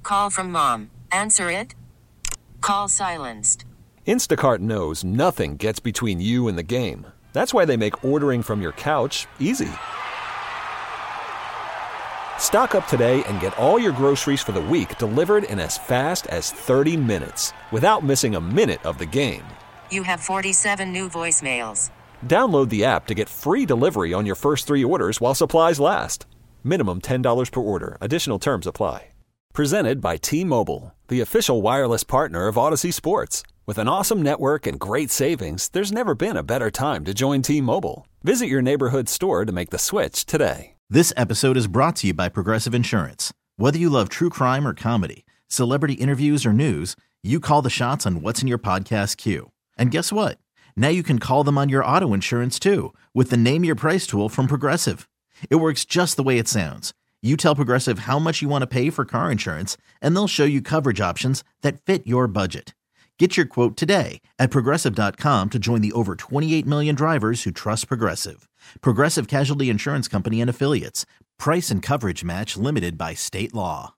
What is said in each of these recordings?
Call from mom. Answer it. Call silenced. Instacart knows nothing gets between you and the game. That's why they make ordering from your couch easy. Stock up today and get all your groceries for the week delivered in as fast as 30 minutes without missing a minute of the game. You have 47 new voicemails. Download the app to get free delivery on your first 3 orders while supplies last. Minimum $10 per order. Additional terms apply. Presented by T-Mobile, the official wireless partner of Odyssey Sports. With an awesome network and great savings, there's never been a better time to join T-Mobile. Visit your neighborhood store to make the switch today. This episode is brought to you by Progressive Insurance. Whether you love true crime or comedy, celebrity interviews or news, you call the shots on what's in your podcast queue. And guess what? Now you can call them on your auto insurance too with the Name Your Price tool from Progressive. It works just the way it sounds. You tell Progressive how much you want to pay for car insurance, and they'll show you coverage options that fit your budget. Get your quote today at Progressive.com to join the over 28 million drivers who trust Progressive. Progressive Casualty Insurance Company and Affiliates. Price and coverage match limited by state law.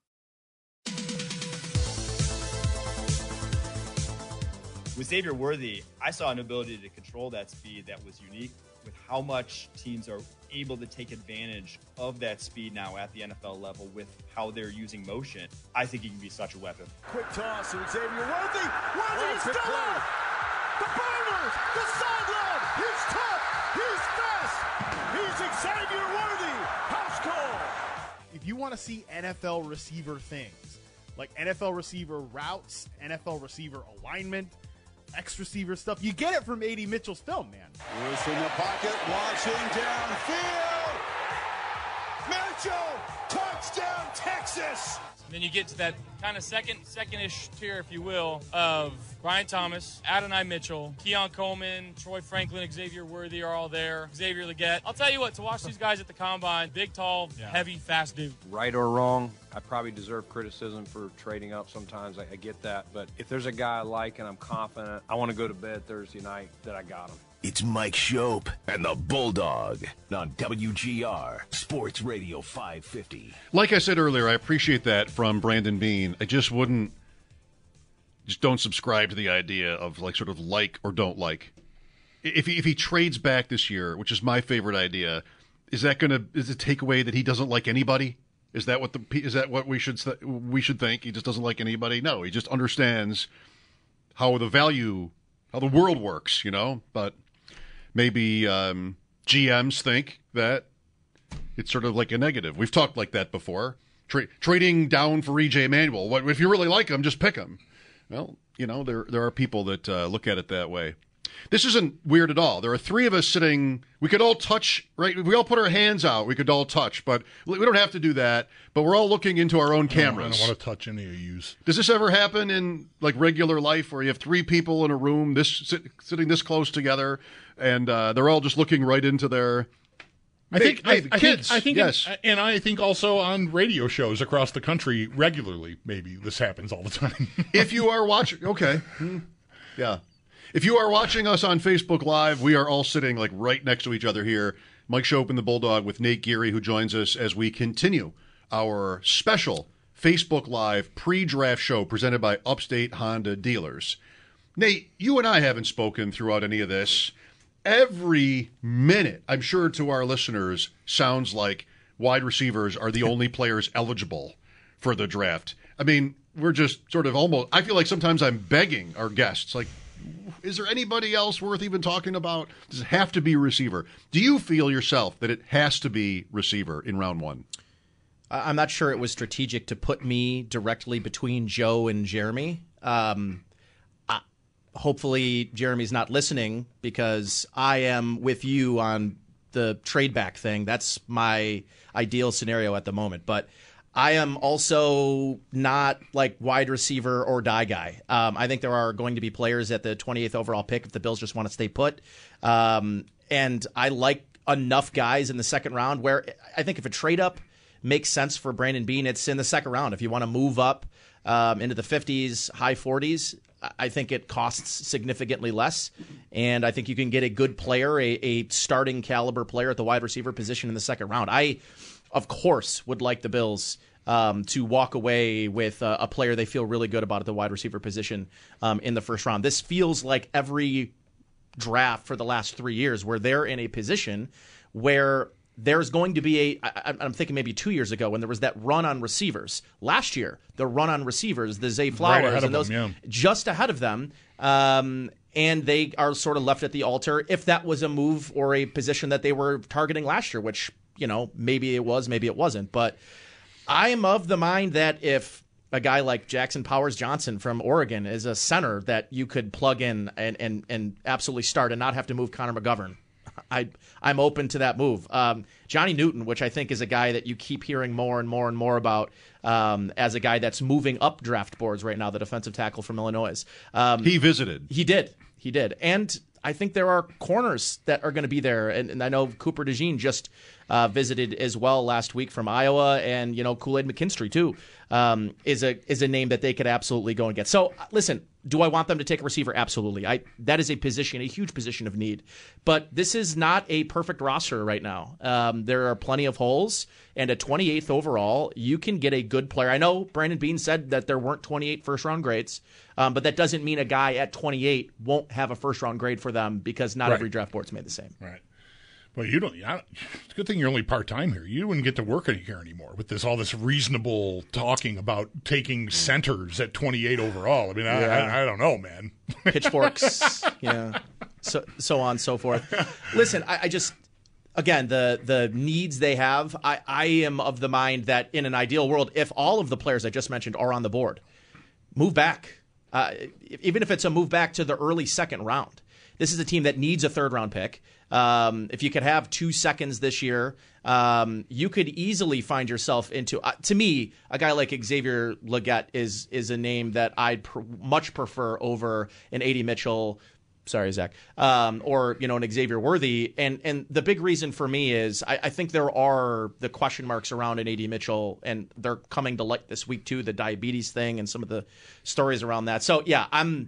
With Xavier Worthy, I saw an ability to control that speed that was unique with how much teams are able to take advantage of that speed now at the NFL level with how they're using motion. I think he can be such a weapon. Quick toss and Xavier Worthy. Worthy is still alive. The Burners, the sideline. He's tough. He's fast. He's Xavier Worthy. House call. If you want to see NFL receiver things, like NFL receiver routes, NFL receiver alignment, X receiver stuff, you get it from A.D. Mitchell's film, man. Lewis in the pocket, launching downfield. Mitchell, touchdown, Texas. And then you get to that kind of second-ish tier, if you will, of Brian Thomas, Adonai Mitchell, Keon Coleman, Troy Franklin, Xavier Worthy are all there, Xavier Legette. I'll tell you what, to watch these guys at the Combine, big, tall, heavy, fast dude. Right or wrong, I probably deserve criticism for trading up sometimes. I get that. But if there's a guy I like and I'm confident, I want to go to bed Thursday night that I got him. It's Mike Shope and the Bulldog on WGR Sports Radio 550. Like I said earlier, I appreciate that from Brandon Beane. I just don't subscribe to the idea of like sort of like or don't like. If he trades back this year, which is my favorite idea, is the takeaway that he doesn't like anybody? Is that what we should think? He just doesn't like anybody? No, he just understands how the world works, but maybe GMs think that it's sort of like a negative. We've talked like that before. Trading down for E.J. Manuel. If you really like him, just pick him. Well, there are people that look at it that way. This isn't weird at all. There are 3 of us sitting. We could all touch, right? If we all put our hands out, we could all touch, but we don't have to do that. But we're all looking into our own cameras. I don't want to touch any of yous. Does this ever happen in like regular life where you have 3 people in a room sitting this close together, and they're all just looking right into their kids? I think yes. And I think also on radio shows across the country regularly, maybe this happens all the time. If you are watching, okay. Yeah. If you are watching us on Facebook Live, we are all sitting like right next to each other here. Mike Shope and the Bulldog with Nate Geary, who joins us as we continue our special Facebook Live pre-draft show presented by Upstate Honda Dealers. Nate, you and I haven't spoken throughout any of this. Every minute, I'm sure to our listeners, sounds like wide receivers are the only players eligible for the draft. I mean, we're just sort of almost, I feel like sometimes I'm begging our guests, like, is there anybody else worth even talking about? Does it have to be receiver? Do you feel yourself that it has to be receiver in round 1? I'm not sure it was strategic to put me directly between Joe and Jeremy. Hopefully Jeremy's not listening because I am with you on the trade back thing. That's my ideal scenario at the moment. But I am also not like wide receiver or die guy. I think there are going to be players at the 28th overall pick if the Bills just want to stay put. And I like enough guys in the second round where I think if a trade up makes sense for Brandon Beane, it's in the second round. If you want to move up into the 50s, high 40s, I think it costs significantly less. And I think you can get a good player, a starting caliber player at the wide receiver position in the second round. I, of course, would like the Bills to walk away with a player they feel really good about at the wide receiver position in the first round. This feels like every draft for the last 3 years where they're in a position where there's going to be I'm thinking maybe 2 years ago when there was that run on receivers. Last year, the run on receivers, the Zay Flowers and those just ahead of them. And they are sort of left at the altar if that was a move or a position that they were targeting last year, which, maybe it was, maybe it wasn't. But I am of the mind that if a guy like Jackson Powers Johnson from Oregon is a center that you could plug in and absolutely start and not have to move Connor McGovern, I'm open to that move. Johnny Newton, which I think is a guy that you keep hearing more and more and more about as a guy that's moving up draft boards right now, the defensive tackle from Illinois. He visited. He did. And I think there are corners that are going to be there. And I know Cooper DeJean just visited as well last week from Iowa. And, Kool-Aid McKinstry, too, is a name that they could absolutely go and get. So, listen, do I want them to take a receiver? Absolutely. That is a huge position of need. But this is not a perfect roster right now. There are plenty of holes. And at 28th overall, you can get a good player. I know Brandon Beane said that there weren't 28 first-round grades, but that doesn't mean a guy at 28 won't have a first-round grade for them because not every draft board's made the same. Right. Well, it's a good thing you're only part-time here. You wouldn't get to work here anymore with all this reasonable talking about taking centers at 28 overall. I mean, I don't know, man. Pitchforks, so on and so forth. Listen, I just, again, the needs they have, I am of the mind that in an ideal world, if all of the players I just mentioned are on the board, move back. Even if it's a move back to the early second round. This is a team that needs a third-round pick. If you could have 2 seconds this year, you could easily find yourself into. To me, a guy like Xavier Legette is a name that I'd much prefer over an A.D. Mitchell. Sorry, Zach. Or an Xavier Worthy. And the big reason for me is I think there are the question marks around an A.D. Mitchell, and they're coming to light this week too. The diabetes thing and some of the stories around that. So yeah,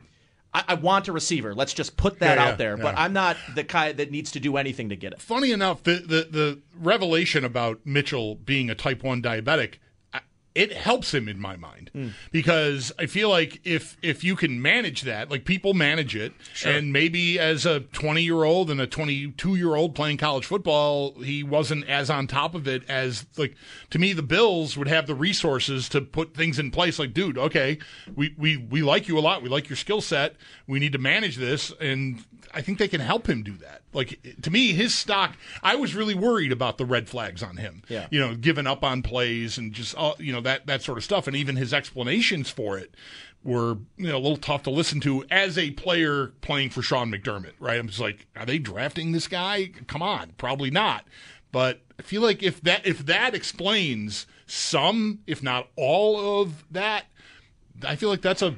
I want a receiver. Let's just put that out there. But I'm not the guy that needs to do anything to get it. Funny enough, the revelation about Mitchell being a type 1 diabetic, it helps him in my mind because I feel like if you can manage that, like people manage it, and maybe as a 20-year-old and a 22-year-old playing college football, he wasn't as on top of it as, like, to me, the Bills would have the resources to put things in place. Like, dude, okay, we like you a lot. We like your skill set. We need to manage this, and I think they can help him do that. Like, to me, his stock, I was really worried about the red flags on him. Yeah. Giving up on plays and just, that sort of stuff. And even his explanations for it were, a little tough to listen to as a player playing for Sean McDermott, right? I'm just like, are they drafting this guy? Come on, probably not. But I feel like if that explains some, if not all of that, I feel like that's a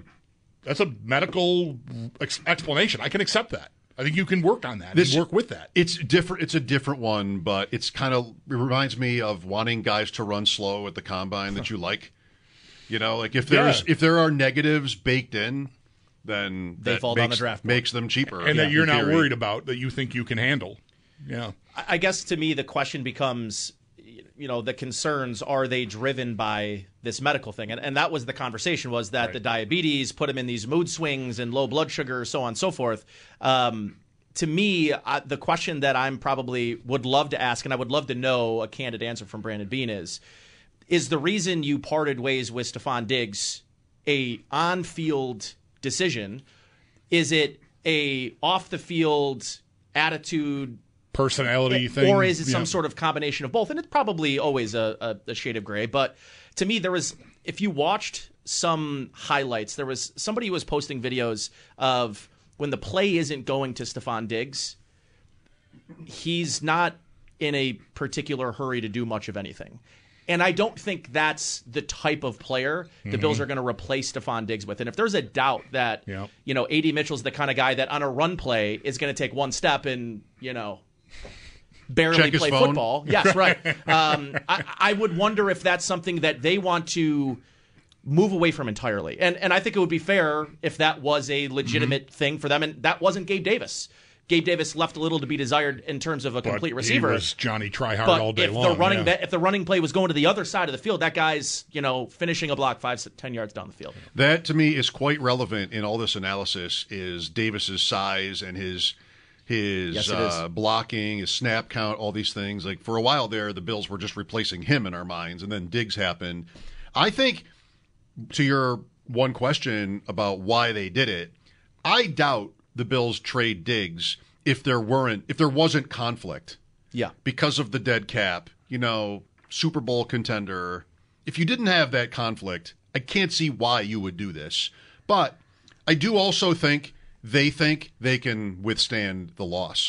medical explanation. I can accept that. I think you can work on that and work with that. It's different. It's a different one, but it reminds me of wanting guys to run slow at the combine that you like. Like if there are negatives baked in, then they fall down the draft board. Makes them cheaper. And that you're not worried about, that you think you can handle. Yeah. I guess to me the question becomes, the concerns, are they driven by this medical thing? And that was the conversation, was that the diabetes put him in these mood swings and low blood sugar, so on and so forth. To me, the question that I'm probably would love to ask, and I would love to know a candid answer from Brandon Beane is the reason you parted ways with Stephon Diggs a on-field decision? Is it a off-the-field attitude, personality thing, or is it some sort of combination of both? And it's probably always a shade of gray. But to me, if you watched some highlights, there was somebody who was posting videos of when the play isn't going to Stephon Diggs, he's not in a particular hurry to do much of anything. And I don't think that's the type of player the Bills are going to replace Stephon Diggs with. And if there's a doubt that, A.D. Mitchell's the kind of guy that on a run play is going to take one step and, barely play football. Yes, right. I would wonder if that's something that they want to move away from entirely. And I think it would be fair if that was a legitimate thing for them. And that wasn't Gabe Davis. Gabe Davis left a little to be desired in terms of a complete receiver. He was Johnny Tryhard but all day if long. If the running play was going to the other side of the field, that guy's finishing a block 5-10 yards down the field. That to me is quite relevant in all this analysis. Is Davis's size and his blocking, his snap count, all these things. Like for a while there, the Bills were just replacing him in our minds, and then Diggs happened. I think, to your one question about why they did it, I doubt the Bills trade Diggs if there wasn't conflict. Yeah. Because of the dead cap, Super Bowl contender. If you didn't have that conflict, I can't see why you would do this. But I do also think they can withstand the loss.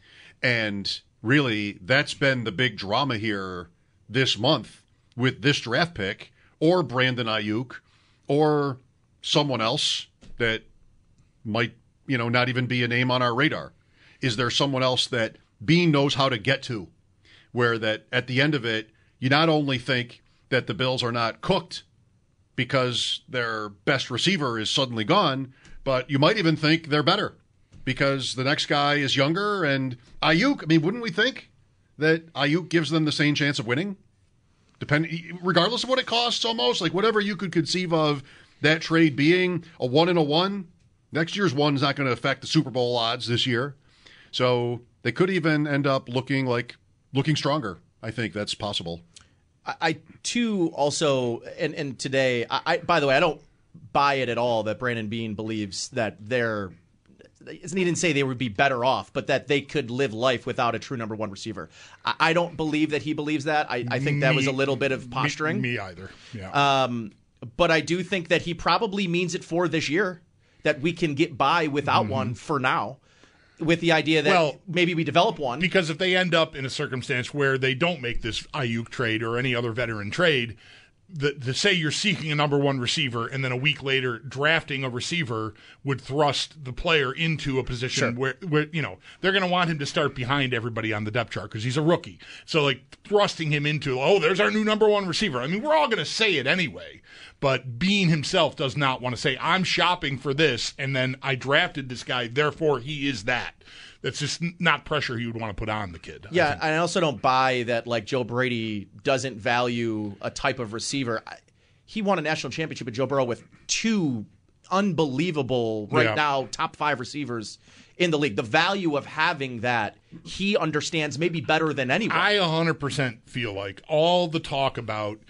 And really, that's been the big drama here this month with this draft pick or Brandon Ayuk or someone else that might, not even be a name on our radar. Is there someone else that Beane knows how to get to, where that at the end of it, you not only think that the Bills are not cooked because their best receiver is suddenly gone, but you might even think they're better because the next guy is younger and Ayuk, wouldn't we think that Ayuk gives them the same chance of winning? Regardless of what it costs almost, like whatever you could conceive of that trade being a 1-1. Next year's one is not going to affect the Super Bowl odds this year. So they could even end up looking stronger. I think that's possible. I too also, and today, by the way, I don't buy it at all that Brandon Beane believes that he didn't say they would be better off, but that they could live life without a true number one receiver. I don't believe that he believes that. I think that was a little bit of posturing. Me either. Yeah. But I do think that he probably means it for this year, that we can get by without one for now, with the idea that maybe we develop one. Because if they end up in a circumstance where they don't make this Ayuk trade or any other veteran trade, to say you're seeking a number one receiver and then a week later drafting a receiver would thrust the player into a position where they're going to want him to start behind everybody on the depth chart because he's a rookie. So like thrusting him into, there's our new number one receiver. We're all going to say it anyway, but Beane himself does not want to say, I'm shopping for this and then I drafted this guy, therefore he is that. That's just not pressure he would want to put on the kid. Yeah, I also don't buy that like Joe Brady doesn't value a type of receiver. He won a national championship with Joe Burrow with two unbelievable now top 5 receivers in the league. The value of having that, he understands maybe better than anyone. I 100% feel like all the talk about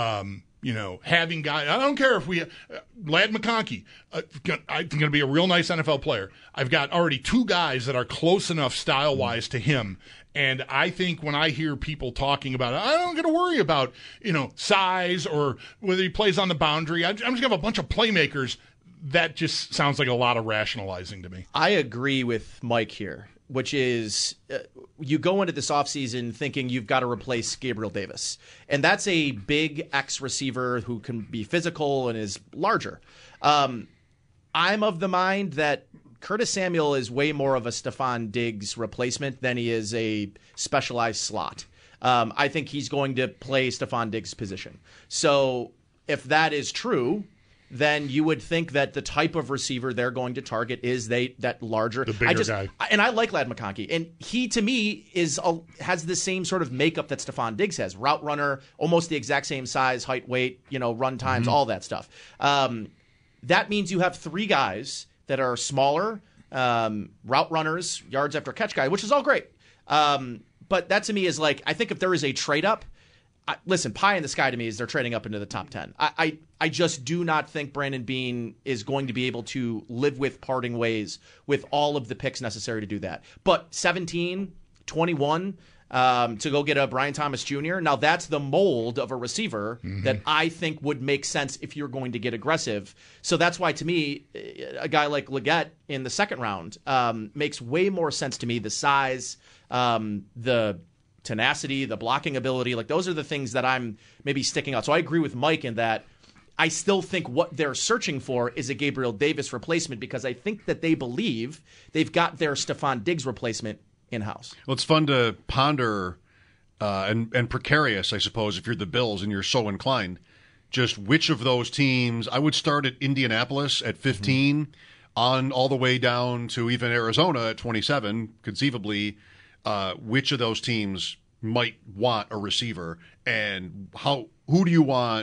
having guys. I don't care if Ladd McConkey, I think going to be a real nice NFL player. I've got already 2 guys that are close enough style-wise to him, and I think when I hear people talking about it, I don't got to worry about size or whether he plays on the boundary. I'm just going to have a bunch of playmakers. That just sounds like a lot of rationalizing to me. I agree with Mike here, which is you go into this offseason thinking you've got to replace Gabriel Davis. And that's a big X receiver who can be physical and is larger. I'm of the mind that Curtis Samuel is way more of a Stephon Diggs replacement than he is a specialized slot. I think he's going to play Stephon Diggs' position. So if that is true, then you would think that the type of receiver they're going to target is that larger, the bigger guy. And I like Ladd McConkey, and he to me has the same sort of makeup that Stephon Diggs has. Route runner, almost the exact same size, height, weight, run times, all that stuff. That means you have 3 guys that are smaller, route runners, yards after catch guy, which is all great. But that to me is like, I think if there is a trade up. Listen, pie in the sky to me is they're trading up into the top 10. I just do not think Brandon Beane is going to be able to live with parting ways with all of the picks necessary to do that. But 17, 21 to go get a Brian Thomas Jr., now that's the mold of a receiver that I think would make sense if you're going to get aggressive. So that's why, to me, a guy like Leggett in the second round makes way more sense to me. The size, the tenacity, the blocking ability, like those are the things that I'm maybe sticking out. So I agree with Mike in that I still think what they're searching for is a Gabriel Davis replacement because I think that they believe they've got their Stephon Diggs replacement in-house. Well, it's fun to ponder and precarious, I suppose, if you're the Bills and you're so inclined, just which of those teams. I would start at Indianapolis at 15. on all the way down to even Arizona at 27, conceivably, which of those teams might want a receiver, and who do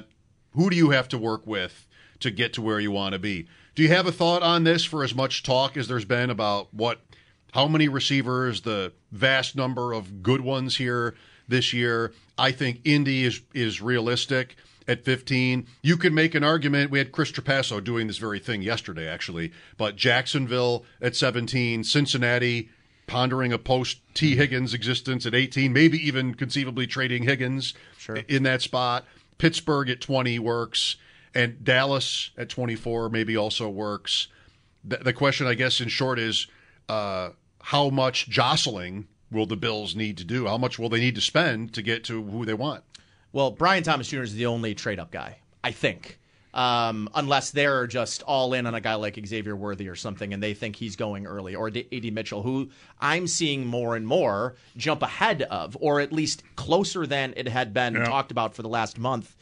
you have to work with to get to where you want to be? Do you have a thought on this, for as much talk as there's been about how many receivers, the vast number of good ones here this year? I think Indy is realistic at 15. You can make an argument. We had Chris Trapasso doing this very thing yesterday, actually. But Jacksonville at 17, Cincinnati pondering a post-T. Higgins existence at 18, maybe even conceivably trading Higgins in that spot. Pittsburgh at 20 works. And Dallas at 24 maybe also works. The question, I guess, in short is how much jostling will the Bills need to do? How much will they need to spend to get to who they want? Well, Brian Thomas Jr. is the only trade-up guy, I think, unless they're just all in on a guy like Xavier Worthy or something and they think he's going early, or A.D. Mitchell, who I'm seeing more and more jump ahead of, or at least closer than it had been talked about for the last month,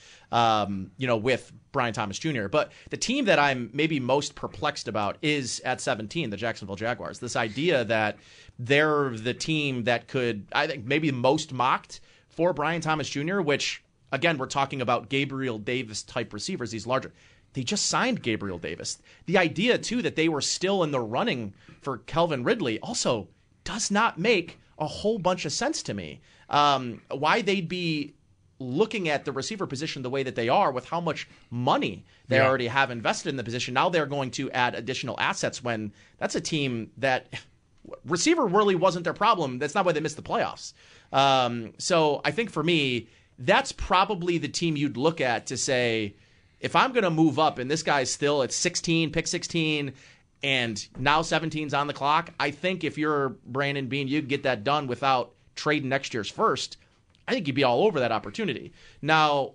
with Brian Thomas Jr. But the team that I'm maybe most perplexed about is at 17, the Jacksonville Jaguars. This idea that they're the team that could, I think, maybe most mocked for Brian Thomas Jr., which, again, we're talking about Gabriel Davis-type receivers, these larger. They just signed Gabriel Davis. The idea, too, that they were still in the running for Calvin Ridley also does not make a whole bunch of sense to me. Why they'd be looking at the receiver position the way that they are with how much money they already have invested in the position. Now they're going to add additional assets when that's a team that receiver really wasn't their problem. That's not why they missed the playoffs. So I think for me, that's probably the team you'd look at to say, if I'm going to move up and this guy's still at 16, pick 16, and now 17's on the clock, I think if you're Brandon Beane, you can get that done without trading next year's first. I think you'd be all over that opportunity. Now,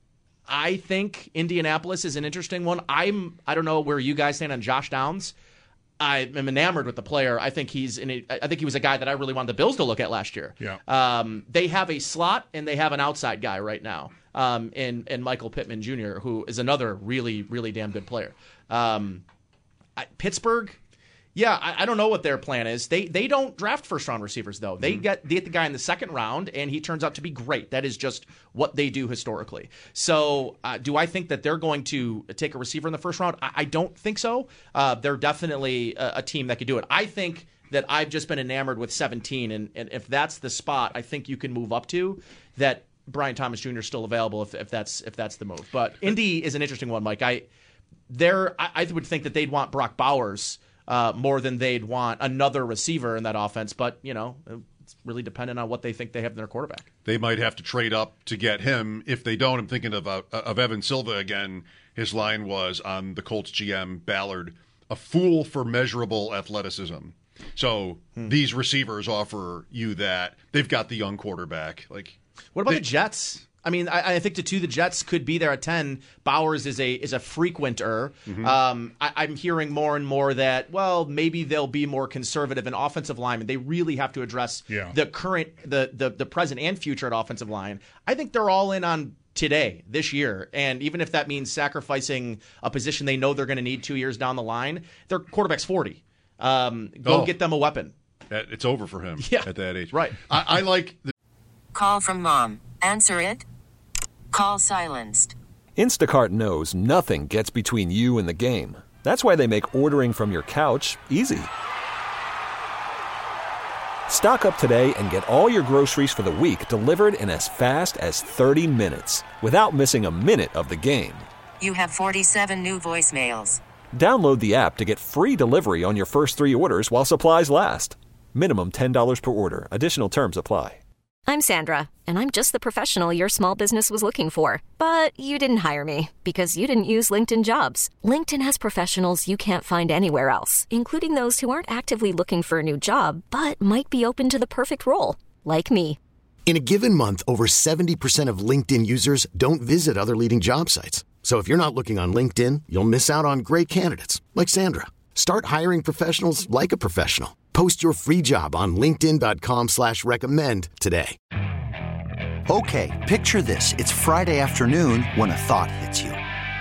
I think Indianapolis is an interesting one. I don't know where you guys stand on Josh Downs. I am enamored with the player. I think he was a guy that I really wanted the Bills to look at last year. Yeah. They have a slot and they have an outside guy right now, in Michael Pittman Jr., who is another really, really damn good player. Pittsburgh, I don't know what their plan is. They don't draft first-round receivers, though. They get the guy in the second round, and he turns out to be great. That is just what they do historically. So do I think that they're going to take a receiver in the first round? I don't think so. They're definitely a team that could do it. I think that I've just been enamored with 17, and if that's the spot I think you can move up to, that Brian Thomas Jr. is still available if that's the move. But Indy is an interesting one, Mike. I would think that they'd want Brock Bowers more than they'd want another receiver in that offense. But, it's really dependent on what they think they have in their quarterback. They might have to trade up to get him. If they don't, I'm thinking of Evan Silva again. His line was on the Colts GM, Ballard, a fool for measurable athleticism. So these receivers offer you that. They've got the young quarterback. What about the Jets? I mean, I think the Jets could be there at 10. Bowers is a frequenter. Mm-hmm. I'm hearing more and more that, maybe they'll be more conservative in offensive linemen. They really have to address the current, the present and future at offensive line. I think they're all in on today, this year. And even if that means sacrificing a position they know they're going to need 2 years down the line, their quarterback's 40. Get them a weapon. It's over for him at that age. Right. I like the Call from mom. Answer it. Call silenced. Instacart knows nothing gets between you and the game. That's why they make ordering from your couch easy. Stock up today and get all your groceries for the week delivered in as fast as 30 minutes without missing a minute of the game. You have 47 new voicemails. Download the app to get free delivery on your first 3 orders while supplies last. Minimum $10 per order. Additional terms apply. I'm Sandra, and I'm just the professional your small business was looking for. But you didn't hire me because you didn't use LinkedIn Jobs. LinkedIn has professionals you can't find anywhere else, including those who aren't actively looking for a new job, but might be open to the perfect role, like me. In a given month, over 70% of LinkedIn users don't visit other leading job sites. So if you're not looking on LinkedIn, you'll miss out on great candidates, like Sandra. Start hiring professionals like a professional. Post your free job on linkedin.com/recommend today. Okay, picture this. It's Friday afternoon when a thought hits you.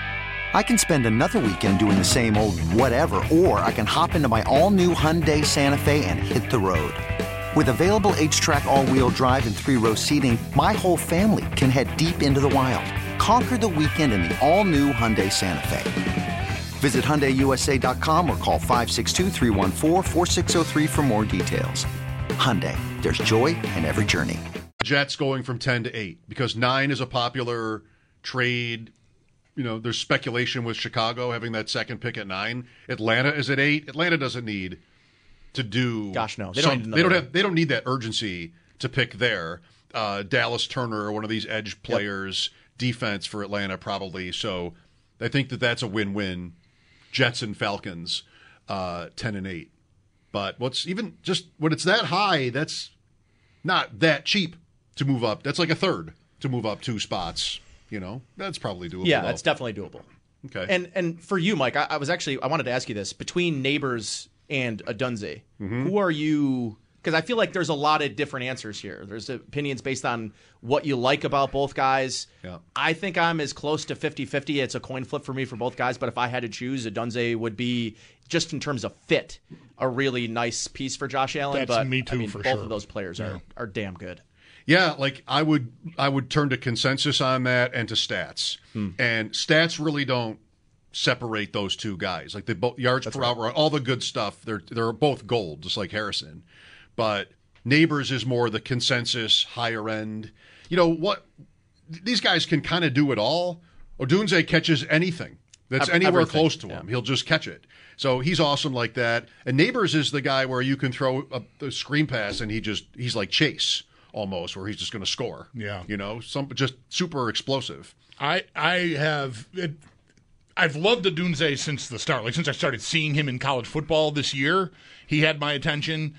I can spend another weekend doing the same old whatever, or I can hop into my all-new Hyundai Santa Fe and hit the road. With available H-Track all-wheel drive and 3-row seating, my whole family can head deep into the wild. Conquer the weekend in the all-new Hyundai Santa Fe. Visit HyundaiUSA.com or call 562-314-4603 for more details. Hyundai, there's joy in every journey. Jets going from 10 to 8 because 9 is a popular trade. You know, there's speculation with Chicago having that second pick at 9. Atlanta is at 8. Atlanta doesn't need to do. Gosh, no. They don't need that urgency to pick there. Dallas Turner or one of these edge players, defense for Atlanta probably. So I think that's a win-win. Jets and Falcons, 10 and 8. But what's even just when it's that high, that's not that cheap to move up. That's like a third to move up 2 spots. You know, that's probably doable. Yeah, that's definitely doable. Okay. And for you, Mike, I wanted to ask you this. Between Neighbors and Odunze, who are you? Because I feel like there's a lot of different answers here. There's opinions based on what you like about both guys. Yeah. I think I'm as close to 50-50. It's a coin flip for me for both guys. But if I had to choose, Odunze would be, just in terms of fit, a really nice piece for Josh Allen. That's me too, for both sure. of those players are damn good. Yeah, like I would turn to consensus on that and to stats. And stats really don't separate those two guys. Like the yards per hour, all the good stuff, they're both gold, just like Harrison. But Neighbors is more the consensus, higher end. You know what? These guys can kind of do it all. Odunze catches anything that's anywhere close to him. He'll just catch it. So he's awesome like that. And Neighbors is the guy where you can throw the screen pass and he's like Chase almost, where he's just going to score. Yeah. You know, just super explosive. I've loved Odunze since the start. Like since I started seeing him in college football this year, he had my attention.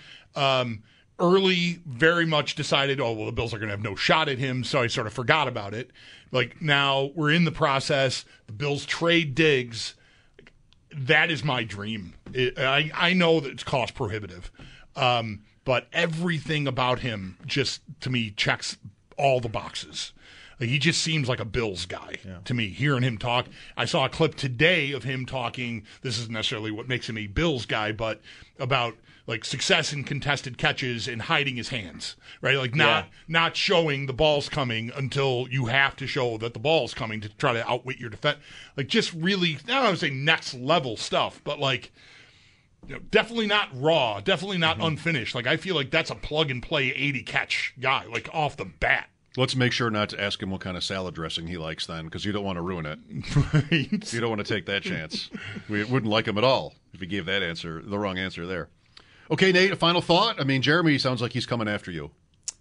Early, very much decided, the Bills are going to have no shot at him, so I sort of forgot about it. Like now we're in the process. The Bills trade Diggs. That is my dream. I know that it's cost prohibitive, but everything about him just, to me, checks all the boxes. He just seems like a Bills guy to me, hearing him talk. I saw a clip today of him talking, this isn't necessarily what makes him a Bills guy, but about like success in contested catches and hiding his hands, right? Like not showing the ball's coming until you have to show that the ball's coming to try to outwit your defense. Like just really, I don't want to say next level stuff, but like, you know, definitely not raw, definitely not unfinished. Like I feel like that's a plug and play 80 catch guy, like off the bat. Let's make sure not to ask him what kind of salad dressing he likes then, because you don't want to ruin it. Right. You don't want to take that chance. We wouldn't like him at all if he gave that answer, the wrong answer there. Okay, Nate, a final thought? I mean, Jeremy sounds like he's coming after you.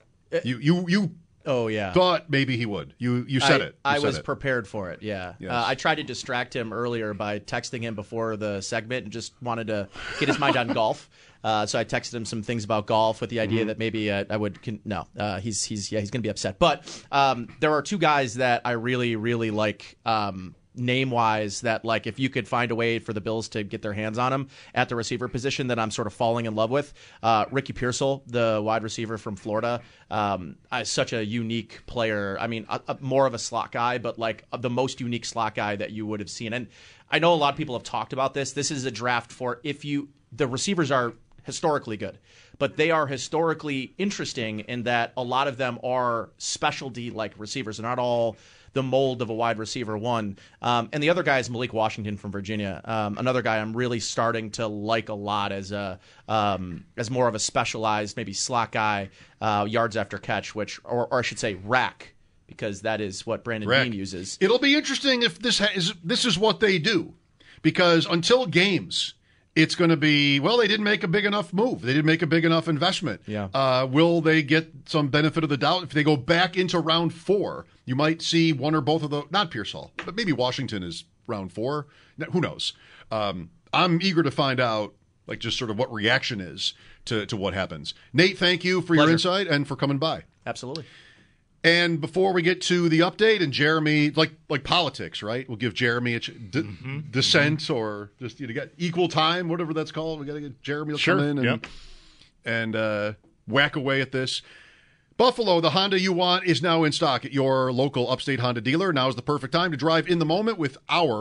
You thought maybe he would. You said it. I was prepared for it, yeah. Yes. I tried to distract him earlier by texting him before the segment and just wanted to get his mind on golf. So I texted him some things about golf with the idea that maybe I would. He's going to be upset. But there are two guys that I really, really like name-wise that, like, if you could find a way for the Bills to get their hands on him at the receiver position that I'm sort of falling in love with. Ricky Pearsall, the wide receiver from Florida, is such a unique player. I mean, more of a slot guy, but like the most unique slot guy that you would have seen. And I know a lot of people have talked about this. This is a draft for the receivers are historically good, but they are historically interesting in that a lot of them are specialty like receivers. They're not all the mold of a wide receiver one. And the other guy is Malik Washington from Virginia. Another guy I'm really starting to like a lot as more of a specialized, maybe slot guy, yards after catch, or I should say rack, because that is what Brandon Beane uses. It'll be interesting if this is what they do, because until games, it's going to be, they didn't make a big enough move. They didn't make a big enough investment. Yeah. Will they get some benefit of the doubt? If they go back into round 4, you might see one or both of those, not Pearsall, but maybe Washington is round 4. Who knows? I'm eager to find out, like, just sort of what reaction is to what happens. Nate, thank you for your insight and for coming by. Absolutely. And before we get to the update, and Jeremy, like politics, right? We'll give Jeremy a dissent or just you got equal time, whatever that's called. We got to get Jeremy to come in and whack away at this. Buffalo, the Honda you want is now in stock at your local Upstate Honda dealer. Now is the perfect time to drive in the moment with our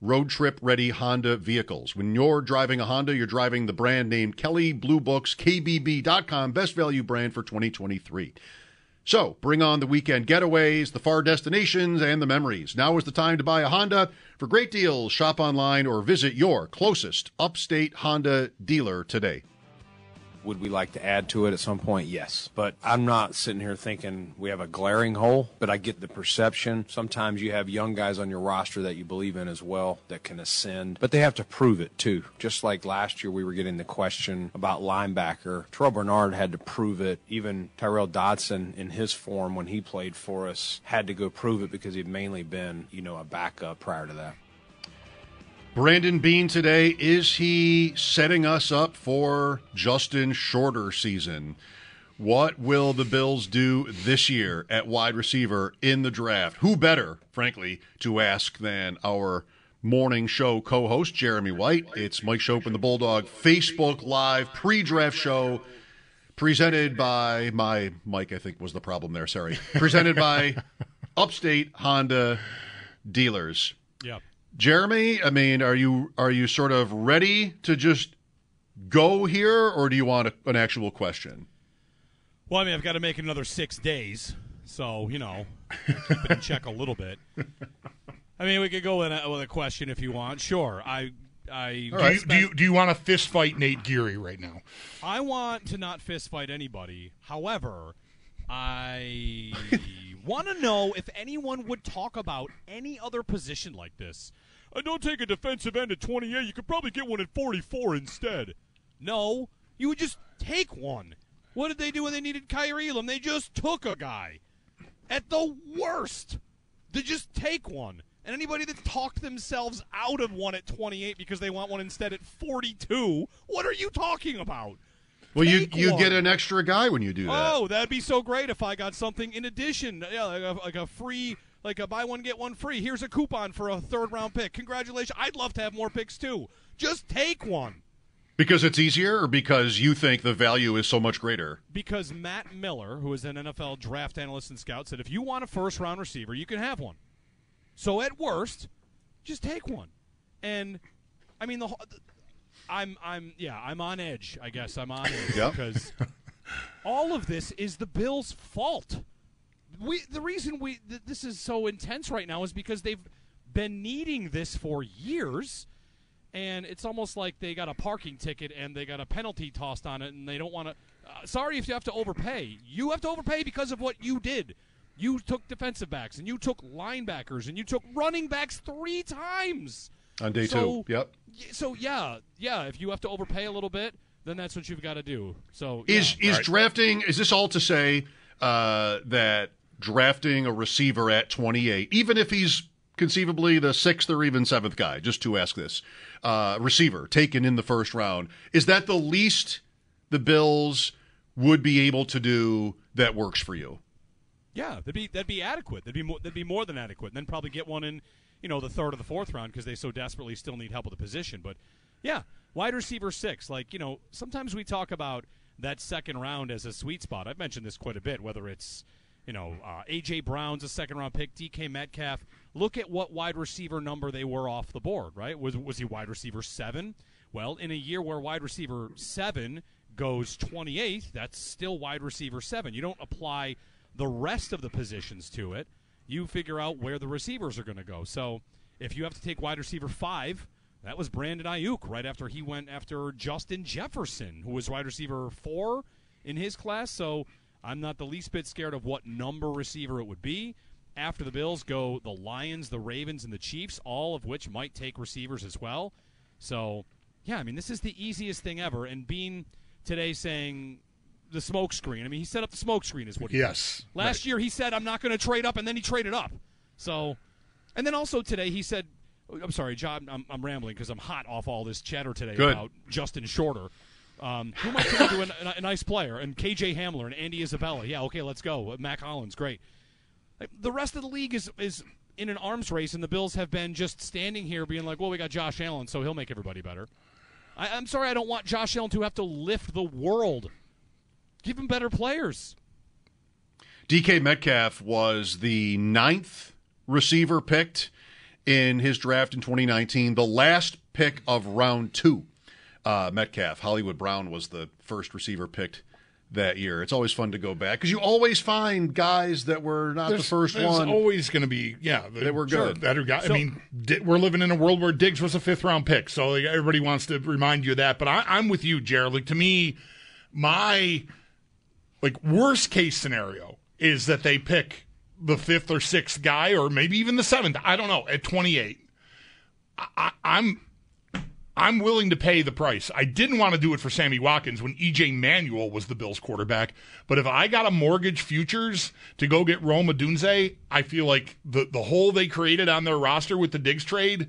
road trip ready Honda vehicles. When you're driving a Honda, you're driving the brand named Kelley Blue Book's KBB.com best value brand for 2023. So bring on the weekend getaways, the far destinations, and the memories. Now is the time to buy a Honda. For great deals, shop online or visit your closest upstate Honda dealer today. Would we like to add to it at some point? Yes. But I'm not sitting here thinking we have a glaring hole, but I get the perception. Sometimes you have young guys on your roster that you believe in as well that can ascend, but they have to prove it too. Just like last year we were getting the question about linebacker. Terrell Bernard had to prove it. Even Tyrell Dodson in his form when he played for us had to go prove it because he'd mainly been, a backup prior to that. Brandon Beane today, is he setting us up for Justin Shorter season? What will the Bills do this year at wide receiver in the draft? Who better, frankly, to ask than our morning show co-host, Jeremy White? It's Mike Schopp and the Bulldog Facebook Live pre-draft show presented by Mike, I think was the problem there, sorry. Presented by Upstate Honda Dealers. Yep. Jeremy, I mean, are you sort of ready to just go here, or do you want an actual question? Well, I mean, I've got to make it another 6 days, so, keep it in check a little bit. I mean, we could go with a question if you want. Sure. Do you want to fist fight Nate Geary right now? I want to not fist fight anybody. However, I want to know if anyone would talk about any other position like this. Don't take a defensive end at 28. You could probably get one at 44 instead. No, you would just take one. What did they do when they needed Kyrie Elam? They just took a guy. At the worst, they just take one. And anybody that talked themselves out of one at 28 because they want one instead at 42, what are you talking about? Well, you get an extra guy when you do that. Oh, that'd be so great if I got something in addition. Yeah, like a free, like a buy one, get one free. Here's a coupon for a third-round pick. Congratulations. I'd love to have more picks, too. Just take one. Because it's easier, or because you think the value is so much greater? Because Matt Miller, who is an NFL draft analyst and scout, said if you want a first-round receiver, you can have one. So at worst, just take one. And, I mean, I'm on edge, I guess. I'm on edge because all of this is the Bills' fault. The reason this is so intense right now is because they've been needing this for years, and it's almost like they got a parking ticket and they got a penalty tossed on it, and they don't want to. Sorry if you have to overpay. You have to overpay because of what you did. You took defensive backs, and you took linebackers, and you took running backs 3 times. On day 2, yep. So, yeah, if you have to overpay a little bit, then that's what you've got to do. So Is drafting, is this all to say that drafting a receiver at 28, even if he's conceivably the 6th or even 7th guy, just to ask this, receiver taken in the first round, is that the least the Bills would be able to do that works for you? Yeah, that'd be adequate. That'd be more than adequate. And then probably get one in, the 3rd or the 4th round because they so desperately still need help with the position. But yeah, wide receiver 6. Sometimes we talk about that second round as a sweet spot. I've mentioned this quite a bit. Whether it's A.J. Brown's a second-round pick, DK Metcalf. Look at what wide receiver number they were off the board. Right? Was he wide receiver 7? Well, in a year where wide receiver 7 goes 28th, that's still wide receiver 7. You don't apply the rest of the positions to it. You figure out where the receivers are going to go. So if you have to take wide receiver 5, that was Brandon Ayuk right after he went after Justin Jefferson, who was wide receiver 4 in his class. So I'm not the least bit scared of what number receiver it would be. After the Bills go the Lions, the Ravens, and the Chiefs, all of which might take receivers as well. So, yeah, I mean, this is the easiest thing ever. And Beane today saying the smoke screen. I mean, he set up the smoke screen is what he did. Last year he said, I'm not going to trade up, and then he traded up. So, and then also today he said, I'm sorry, John, I'm rambling because I'm hot off all this chatter today about Justin Shorter. Who might turn into a nice player? And K.J. Hamler and Andy Isabella. Yeah, okay, let's go. Mac Hollins, great. The rest of the league is in an arms race, and the Bills have been just standing here being like, well, we got Josh Allen, so he'll make everybody better. I'm sorry, I don't want Josh Allen to have to lift the world. Give him better players. DK Metcalf was the 9th receiver picked, in his draft in 2019, the last pick of round 2. Metcalf. Hollywood Brown was the first receiver picked that year. It's always fun to go back because you always find guys that were not the first one. There's always going to be, they were good. Better guys. I mean, we're living in a world where Diggs was a 5th-round pick, so everybody wants to remind you of that. But I'm with you, Jared. Like, to me, my worst case scenario is that they pick the 5th or 6th guy, or maybe even the 7th. I don't know. At 28, I'm willing to pay the price. I didn't want to do it for Sammy Watkins when E.J. Manuel was the Bills quarterback. But if I got a mortgage futures to go get Rome Odunze, I feel like the hole they created on their roster with the Diggs trade,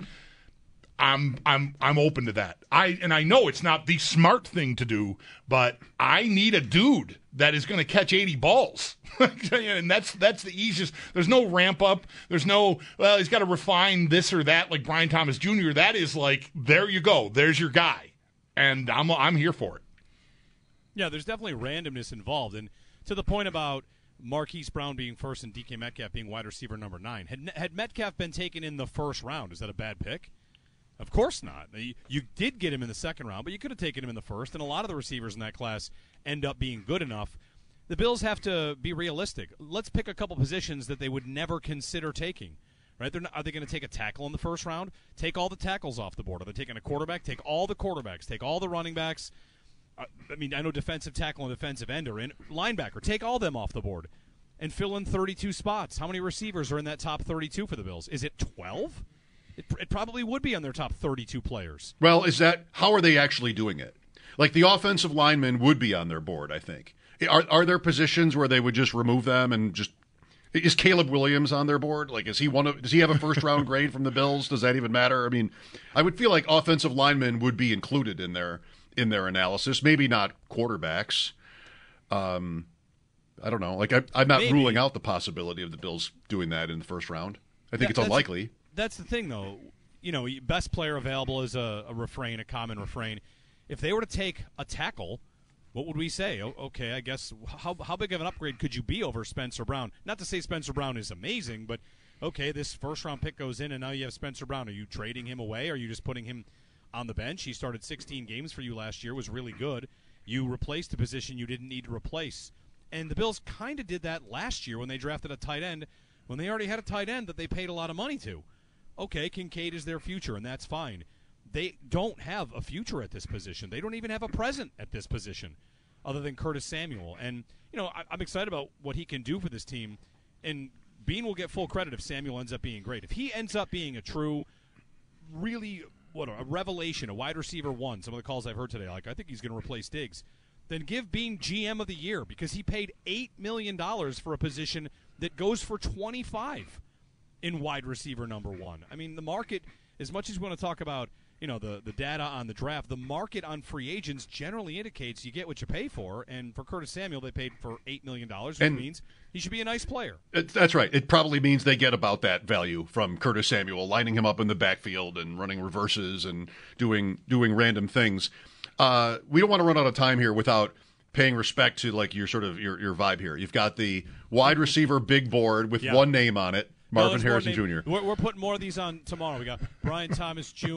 I'm open to that. I know it's not the smart thing to do, but I need a dude that is going to catch 80 balls. And that's the easiest. There's no ramp up. There's no, well, he's got to refine this or that like Brian Thomas Jr. That is like, there you go. There's your guy. And I'm here for it. Yeah, there's definitely randomness involved. And to the point about Marquise Brown being first and DK Metcalf being wide receiver number 9, had Metcalf been taken in the first round, is that a bad pick? Of course not. You did get him in the second round, but you could have taken him in the first, and a lot of the receivers in that class end up being good enough. The Bills have to be realistic. Let's pick a couple positions that they would never consider taking. Right? Are they going to take a tackle in the first round? Take all the tackles off the board. Are they taking a quarterback? Take all the quarterbacks. Take all the running backs. I know defensive tackle and defensive end are in. Linebacker, take all them off the board and fill in 32 spots. How many receivers are in that top 32 for the Bills? Is it 12? It probably would be on their top 32 players. Well, how are they actually doing it? Like, the offensive linemen would be on their board, I think. Are there positions where they would just remove them and just... Is Caleb Williams on their board? Like, does he have a first-round grade from the Bills? Does that even matter? I mean, I would feel like offensive linemen would be included in their analysis. Maybe not quarterbacks. I don't know. Like, I'm not ruling out the possibility of the Bills doing that in the first round. I think it's unlikely. That's the thing, though. Best player available is a common refrain. If they were to take a tackle, what would we say? Okay, I guess how big of an upgrade could you be over Spencer Brown? Not to say Spencer Brown is amazing, but okay, this first-round pick goes in, and now you have Spencer Brown. Are you trading him away? Are you just putting him on the bench? He started 16 games for you last year, was really good. You replaced a position you didn't need to replace. And the Bills kind of did that last year when they drafted a tight end, when they already had a tight end that they paid a lot of money to. Okay, Kincaid is their future, and that's fine. They don't have a future at this position. They don't even have a present at this position other than Curtis Samuel. And, I'm excited about what he can do for this team. And Bean will get full credit if Samuel ends up being great. If he ends up being a true, really, a revelation, a wide receiver 1, some of the calls I've heard today, like, I think he's going to replace Diggs, then give Bean GM of the year because he paid $8 million for a position that goes for $25 in wide receiver number 1. I mean, the market, as much as we want to talk about, the data on the draft, the market on free agents generally indicates you get what you pay for. And for Curtis Samuel, they paid for $8 million, which means he should be a nice player. That's right. It probably means they get about that value from Curtis Samuel, lining him up in the backfield and running reverses and doing random things. We don't want to run out of time here without paying respect to like your vibe here. You've got the wide receiver big board with one name on it. Marvin Harrison Jr. We're putting more of these on tomorrow. We got Brian Thomas Jr.,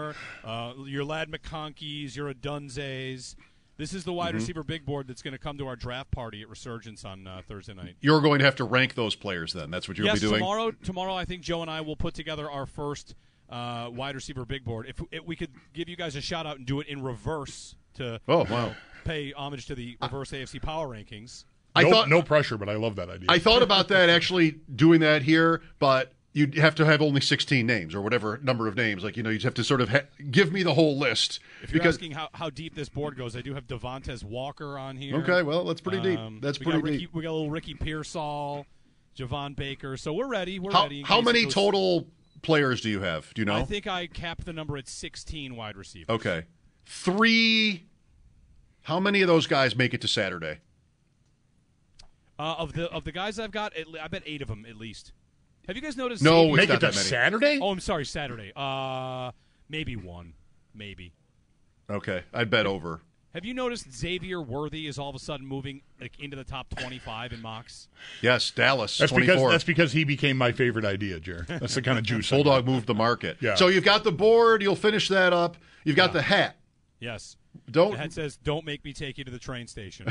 your Lad McConkeys, your Odunzes. This is the wide receiver big board that's going to come to our draft party at Resurgence on Thursday night. You're going to have to rank those players then. That's what you'll be doing? Tomorrow I think Joe and I will put together our first wide receiver big board. If we could give you guys a shout-out and do it in reverse to pay homage to the reverse AFC Power Rankings. No pressure, but I love that idea. I thought about that, actually doing that here, but you'd have to have only 16 names or whatever number of names. Like, you'd have to sort of give me the whole list. If you're asking how deep this board goes, I do have Devontae Walker on here. Okay, well, that's pretty deep. That's pretty deep. We got a little Ricky Pearsall, Javon Baker. So we're ready. We're ready. How many total players do you have? Do you know? I think I capped the number at 16 wide receivers. Okay. 3. How many of those guys make it to Saturday? Of the guys I've got, I bet 8 of them at least. Have you guys noticed? No, make it to Saturday? Oh, I'm sorry, Saturday. Maybe 1, maybe. Okay, I'd bet over. Have you noticed Xavier Worthy is all of a sudden moving into the top 25 in mocks? Yes, Dallas. That's 24. because he became my favorite idea, Jer. That's the kind of juice. Bulldog moved the market. Yeah. So you've got the board. You'll finish that up. You've got the hat. Yes. The hat says, "Don't make me take you to the train station."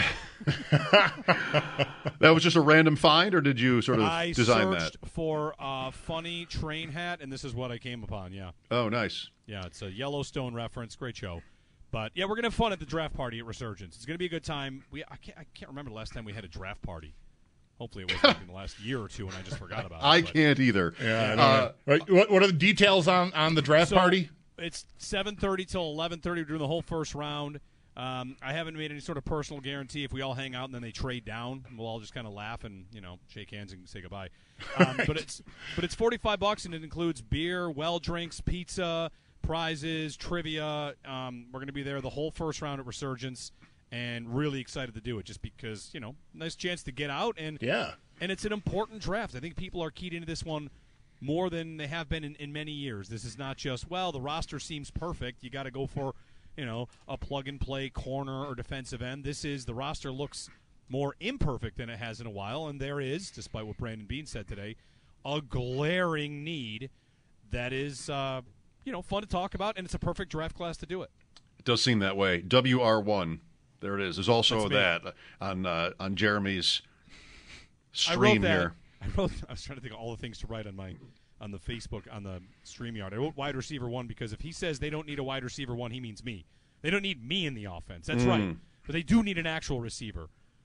That was just a random find, or did you sort of design that? I searched for a funny train hat, and this is what I came upon. Yeah. Oh, nice. Yeah, it's a Yellowstone reference. Great show. But yeah, we're gonna have fun at the draft party at Resurgence. It's gonna be a good time. I can't remember the last time we had a draft party. Hopefully, it wasn't in the last year or two, and I just forgot about it. I can't either. Yeah. Right. What are the details on the draft party? It's 7:30 till 11:30. We're doing the whole first round. I haven't made any sort of personal guarantee. If we all hang out and then they trade down, we'll all just kind of laugh and shake hands and say goodbye. But it's $45 and it includes beer, well drinks, pizza, prizes, trivia. We're going to be there the whole first round at Resurgence, and really excited to do it just because nice chance to get out and it's an important draft. I think people are keyed into this one more than they have been in many years. This is not just the roster seems perfect. You got to go for a plug-and-play corner or defensive end. This is the roster looks more imperfect than it has in a while, and there is, despite what Brandon Beane said today, a glaring need that is, fun to talk about, and it's a perfect draft class to do it. It does seem that way. WR1, there it is. There's also that on Jeremy's stream here. I was trying to think of all the things to write on the Facebook, on the StreamYard. I wrote wide receiver 1 because if he says they don't need a wide receiver 1, he means me. They don't need me in the offense. That's right. But they do need an actual receiver.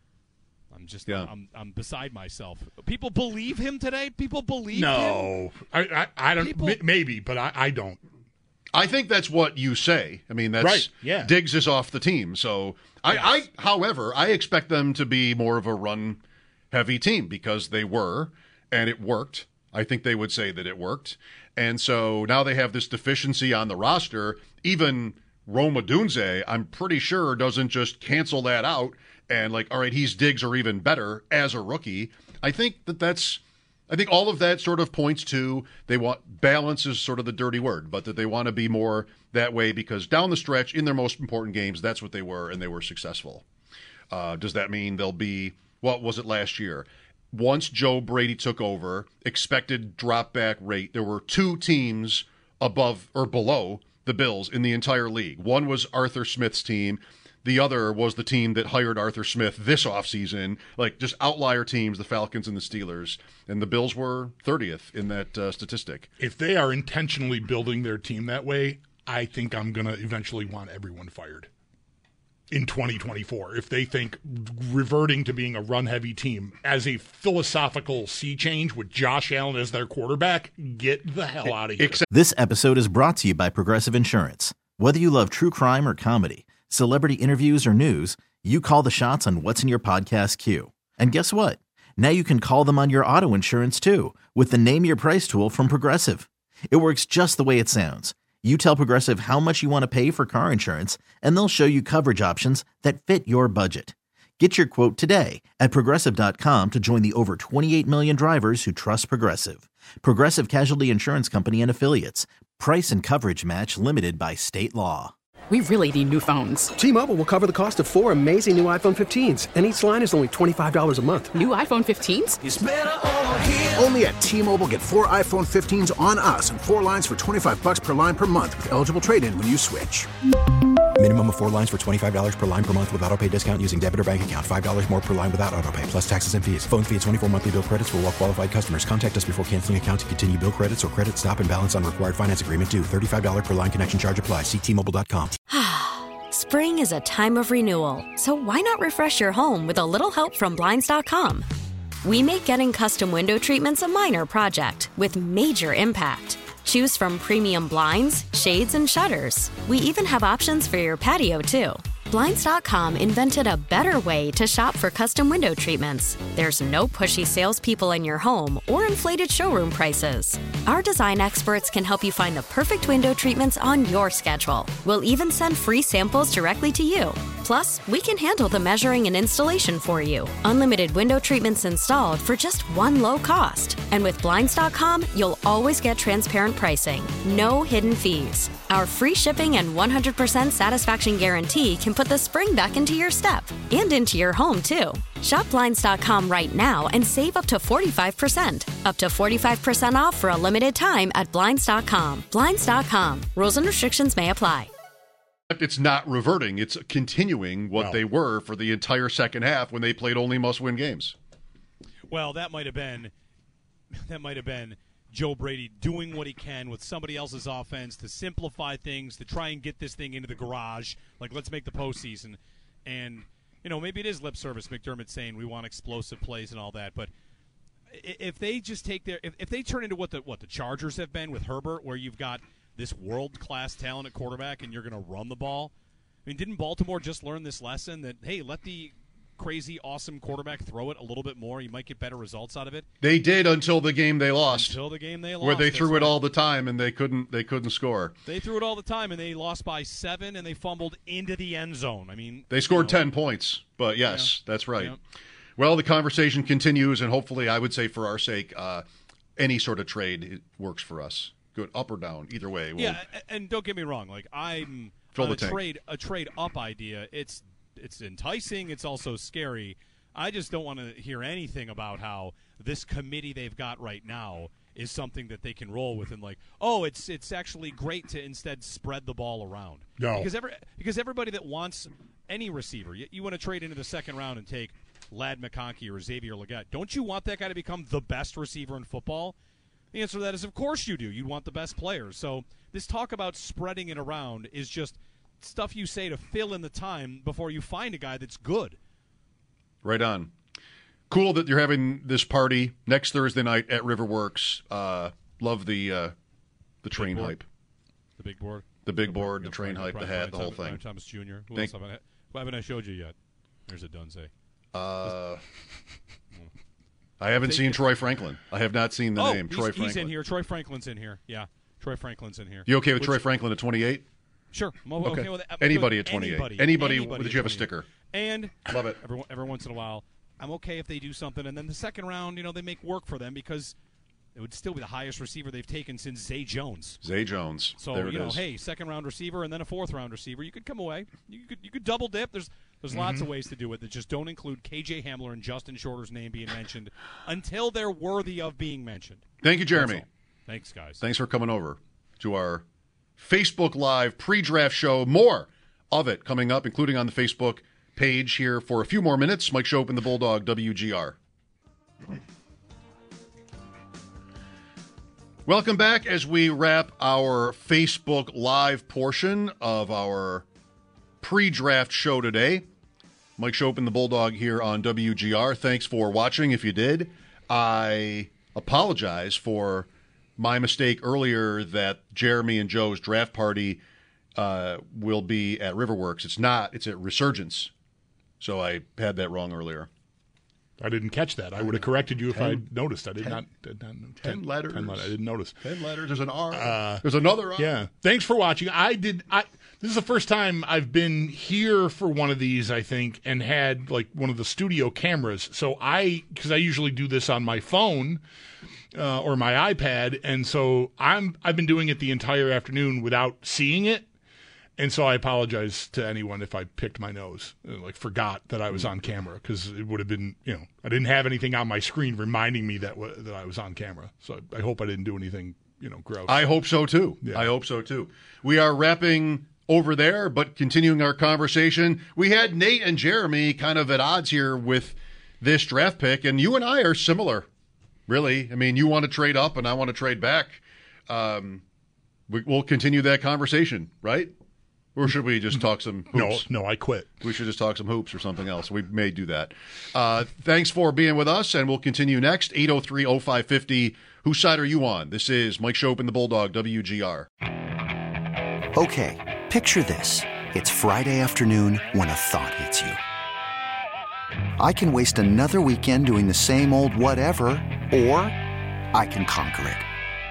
I'm beside myself. People believe him today? People believe him? No. I don't. Maybe, but I don't. I think that's what you say. I mean, that's right. Yeah. Diggs is off the team. So however, I expect them to be more of a run-heavy team because they were, and it worked. I think they would say that it worked. And so now they have this deficiency on the roster. Even Rome Odunze, I'm pretty sure, doesn't just cancel that out and all right, he's Diggs or even better as a rookie. I think all of that sort of points to they want balance is sort of the dirty word, but that they want to be more that way because down the stretch in their most important games, that's what they were, and they were successful. Does that mean they'll be, what was it last year? Once Joe Brady took over, expected drop-back rate, there were 2 teams above or below the Bills in the entire league. One was Arthur Smith's team. The other was the team that hired Arthur Smith this offseason, just outlier teams, the Falcons and the Steelers. And the Bills were 30th in that statistic. If they are intentionally building their team that way, I think I'm going to eventually want everyone fired in 2024. If they think reverting to being a run-heavy team as a philosophical sea change with Josh Allen as their quarterback, get the hell out of here. This episode is brought to you by Progressive Insurance. Whether you love true crime or comedy, celebrity interviews or news, you call the shots on what's in your podcast queue. And guess what? Now you can call them on your auto insurance too with the Name Your Price tool from Progressive. It works just the way it sounds. You tell Progressive how much you want to pay for car insurance, and they'll show you coverage options that fit your budget. Get your quote today at Progressive.com to join the over 28 million drivers who trust Progressive. Progressive Casualty Insurance Company and Affiliates. Price and coverage match limited by state law. We really need new phones. T-Mobile will cover the cost of 4 amazing new iPhone 15s, and each line is only $25 a month. New iPhone 15s? It's better over here. Only at T-Mobile, get 4 iPhone 15s on us and 4 lines for $25 per line per month with eligible trade-in when you switch. Minimum of 4 lines for $25 per line per month with autopay discount using debit or bank account. $5 more per line without autopay, plus taxes and fees. Phone fee at 24 monthly bill credits for well-qualified customers. Contact us before canceling account to continue bill credits or credit stop and balance on required finance agreement due. $35 per line connection charge applies. See T-Mobile.com. Spring is a time of renewal, so why not refresh your home with a little help from Blinds.com? We make getting custom window treatments a minor project with major impact. Choose from premium blinds, shades, and shutters. We even have options for your patio, too. Blinds.com invented a better way to shop for custom window treatments. There's no pushy salespeople in your home or inflated showroom prices. Our design experts can help you find the perfect window treatments on your schedule. We'll even send free samples directly to you. Plus, we can handle the measuring and installation for you. Unlimited window treatments installed for just one low cost. And with Blinds.com, you'll always get transparent pricing. No hidden fees. Our free shipping and 100% satisfaction guarantee can put the spring back into your step and into your home, too. Shop Blinds.com right now and save up to 45%. Up to 45% off for a limited time at Blinds.com. Blinds.com. Rules and restrictions may apply. It's not reverting. It's continuing what they were for the entire second half when they played only must-win games. Well, that might have been Joe Brady doing what he can with somebody else's offense to simplify things, to try and get this thing into the garage. Like, let's make the postseason. And, maybe it is lip service, McDermott saying we want explosive plays and all that. But if they just take if they turn into what the Chargers have been with Herbert, where you've got this world-class talent at quarterback and you're going to run the ball. I mean, didn't Baltimore just learn this lesson that, hey, let the crazy, awesome quarterback throw it a little bit more? You might get better results out of it. They did until the game they lost. Where they threw it all the time and they couldn't score. They threw it all the time and they lost by 7 and they fumbled into the end zone. I mean, they scored 10 points, but yes, that's right. Yeah. Well, the conversation continues, and hopefully, I would say for our sake, any sort of trade works for us. Good, up or down, either way. Yeah, and don't get me wrong. Like, I'm on a trade up idea. It's enticing. It's also scary. I just don't want to hear anything about how this committee they've got right now is something that they can roll with and like, oh, it's actually great to instead spread the ball around. No, because everybody that wants any receiver, you want to trade into the second round and take Ladd McConkey or Xavier Legette. Don't you want that guy to become the best receiver in football? The answer to that is, of course you do. You want the best players. So this talk about spreading it around is just stuff you say to fill in the time before you find a guy that's good. Right on. Cool that you're having this party next Thursday night at Riverworks. Love the train hype. The big board? The big board, the train hype, the hat, the whole thing. Brian Thomas Jr. Who else haven't I showed you yet? There's a Dunze. I haven't seen Troy Franklin. I have not seen the name. Troy Franklin. He's in here. Troy Franklin's in here. Yeah, Troy Franklin's in here. You okay with Troy Franklin at 28? Sure. I'm okay with it. Anybody at 28. Anybody that you have a sticker. And love it. Every once in a while, I'm okay if they do something. And then the second round, they make work for them because it would still be the highest receiver they've taken since Zay Jones. Zay Jones. So, hey, second-round receiver and then a fourth-round receiver. You could come away. You could double dip. There's lots of ways to do it that just don't include K.J. Hamler and Justin Shorter's name being mentioned until they're worthy of being mentioned. Thank you, Jeremy. Thanks, guys. Thanks for coming over to our Facebook Live pre-draft show. More of it coming up, including on the Facebook page here for a few more minutes. Mike Schopp and the Bulldog, WGR. Welcome back as we wrap our Facebook Live portion of our pre-draft show today. Mike Schopp and the Bulldog here on WGR. Thanks for watching if you did. I apologize for my mistake earlier that Jeremy and Joe's draft party will be at Riverworks. It's not. It's at Resurgence. So I had that wrong earlier. I didn't catch that. I would have corrected you if I noticed. I did not. 10 letters. 10 letters. I didn't notice. 10 letters. There's an R. There's another R. Yeah. Thanks for watching. This is the first time I've been here for one of these, I think, and had like one of the studio cameras. So because I usually do this on my phone or my iPad, and so I've been doing it the entire afternoon without seeing it. And so I apologize to anyone if I picked my nose, forgot that I was on camera, because it would have been, I didn't have anything on my screen reminding me that I was on camera. So I hope I didn't do anything, gross. I hope so too. Yeah. I hope so too. We are wrapping over there, but continuing our conversation. We had Nate and Jeremy kind of at odds here with this draft pick, and you and I are similar, really. I mean, you want to trade up and I want to trade back. We'll continue that conversation, right? Or should we just talk some hoops? No, I quit. We should just talk some hoops or something else. We may do that. Thanks for being with us, and we'll continue next. 803-0550. Whose side are you on? This is Mike Schopp and the Bulldog, WGR. Okay, picture this. It's Friday afternoon when a thought hits you. I can waste another weekend doing the same old whatever, or I can conquer it.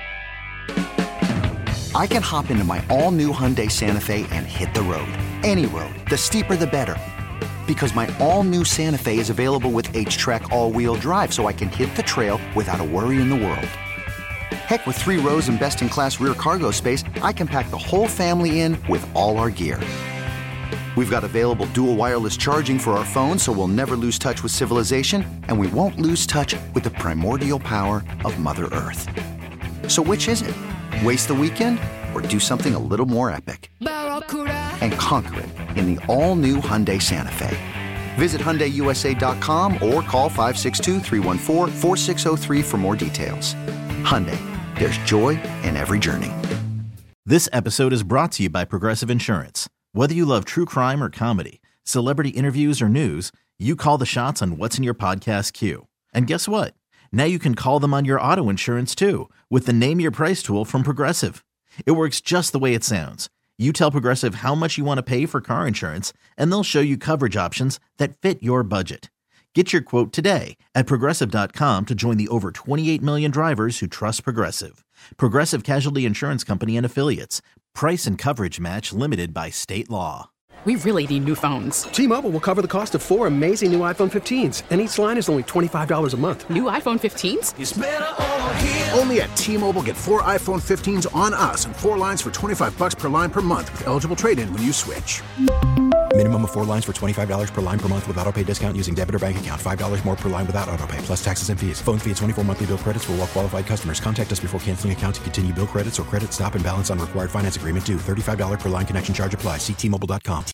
I can hop into my all-new Hyundai Santa Fe and hit the road. Any road. The steeper, the better. Because my all-new Santa Fe is available with H-Track all-wheel drive, so I can hit the trail without a worry in the world. Heck, with 3 rows and best-in-class rear cargo space, I can pack the whole family in with all our gear. We've got available dual wireless charging for our phones, so we'll never lose touch with civilization, and we won't lose touch with the primordial power of Mother Earth. So which is it? Waste the weekend or do something a little more epic? And conquer it in the all-new Hyundai Santa Fe. Visit HyundaiUSA.com or call 562-314-4603 for more details. Hyundai, there's joy in every journey. This episode is brought to you by Progressive Insurance. Whether you love true crime or comedy, celebrity interviews or news, you call the shots on what's in your podcast queue. And guess what? Now you can call them on your auto insurance too with the Name Your Price tool from Progressive. It works just the way it sounds. You tell Progressive how much you want to pay for car insurance, and they'll show you coverage options that fit your budget. Get your quote today at Progressive.com to join the over 28 million drivers who trust Progressive. Progressive Casualty Insurance Company and Affiliates. Price and coverage match limited by state law. We really need new phones. T-Mobile will cover the cost of 4 amazing new iPhone 15s, and each line is only $25 a month. New iPhone 15s? It's better over here. Only at T-Mobile, get 4 iPhone 15s on us and 4 lines for $25 per line per month with eligible trade-in when you switch. Minimum of 4 lines for $25 per line per month with autopay discount using debit or bank account. $5 more per line without autopay, plus taxes and fees. Phone fee at 24 monthly bill credits for well-qualified customers. Contact us before canceling account to continue bill credits or credit stop and balance on required finance agreement due. $35 per line connection charge applies. See T-Mobile.com.